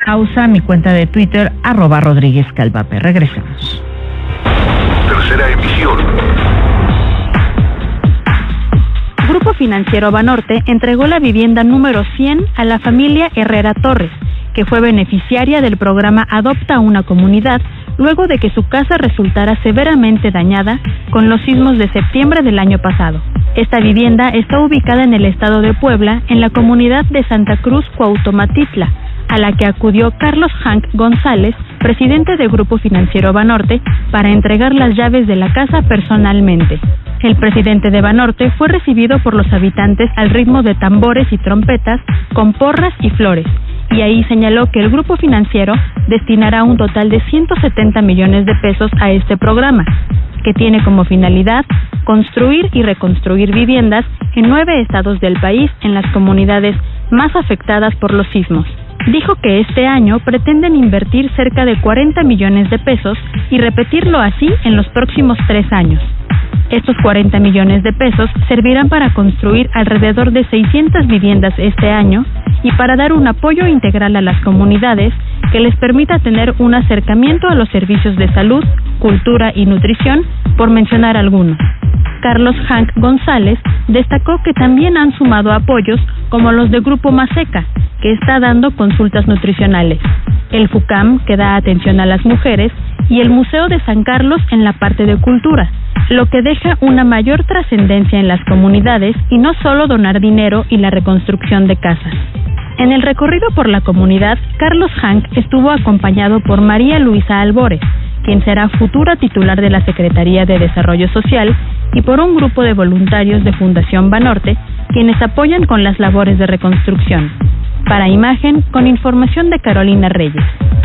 pausa, mi cuenta de Twitter, @RodríguezCalvape. Regresemos. Tercera emisión. Grupo Financiero Banorte entregó la vivienda número 100 a la familia Herrera Torres, que fue beneficiaria del programa Adopta una Comunidad, luego de que su casa resultara severamente dañada con los sismos de septiembre del año pasado. Esta vivienda está ubicada en el estado de Puebla, en la comunidad de Santa Cruz, Cuauhtomatitla, a la que acudió Carlos Hank González, presidente de Grupo Financiero Banorte, para entregar las llaves de la casa personalmente. El presidente de Banorte fue recibido por los habitantes al ritmo de tambores y trompetas, con porras y flores, y ahí señaló que el Grupo Financiero destinará un total de 170 millones de pesos a este programa, que tiene como finalidad construir y reconstruir viviendas en 9 estados del país en las comunidades más afectadas por los sismos. Dijo que este año pretenden invertir cerca de 40 millones de pesos y repetirlo así en los próximos 3 años. Estos 40 millones de pesos servirán para construir alrededor de 600 viviendas este año y para dar un apoyo integral a las comunidades que les permita tener un acercamiento a los servicios de salud, cultura y nutrición, por mencionar algunos. Carlos Hank González destacó que también han sumado apoyos como los de Grupo Maseca, que está dando consultas nutricionales, el FUCAM, que da atención a las mujeres, y el Museo de San Carlos en la parte de cultura, lo que deja una mayor trascendencia en las comunidades y no solo donar dinero y la reconstrucción de casas. En el recorrido por la comunidad, Carlos Hank estuvo acompañado por María Luisa Albores, quien será futura titular de la Secretaría de Desarrollo Social, y por un grupo de voluntarios de Fundación Banorte, quienes apoyan con las labores de reconstrucción. Para Imagen, con información de Carolina Reyes.